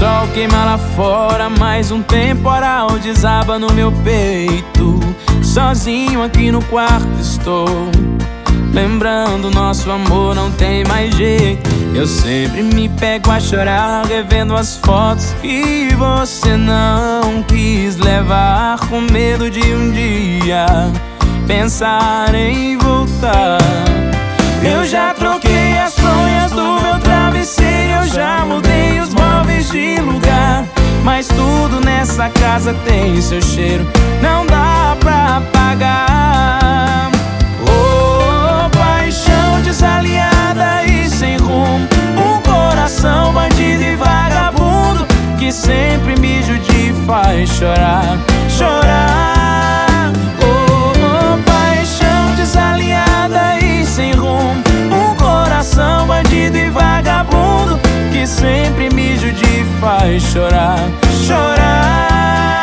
sol queima lá fora, mais um temporal desaba no meu peito. Sozinho aqui no quarto estou, lembrando nosso amor, não tem mais jeito. Eu sempre me pego a chorar, revendo as fotos que você não quis levar, com medo de um dia pensar em voltar. Eu já troquei as fronhas do meu travesseiro, eu já mudei os móveis de lugar, mas tudo nessa casa tem seu cheiro, não dá pra apagar. Oh, paixão desaliada e sem rumo, um coração bandido e vagabundo que sempre me judia e faz chorar, chorar. Oh, paixão desaliada e sem rumo, um coração bandido e vagabundo que sempre me judia e faz chorar, chorar.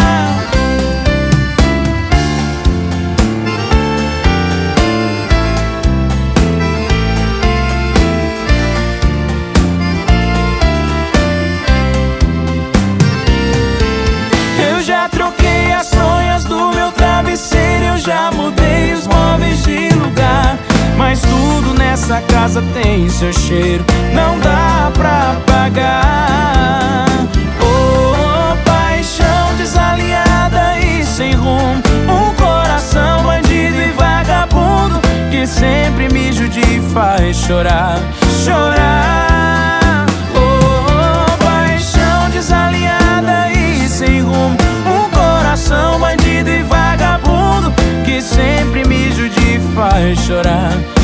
Eu já troquei as fronhas do meu travesseiro, eu já mudei os móveis de lugar, mas tudo nessa casa tem seu cheiro, não dá pra apagar. Oh, paixão desaliada e sem rumo, um coração bandido e vagabundo que sempre me judia e faz chorar, chorar. Oh, paixão desaliada e sem rumo, um coração bandido e vagabundo que sempre me judia e faz chorar,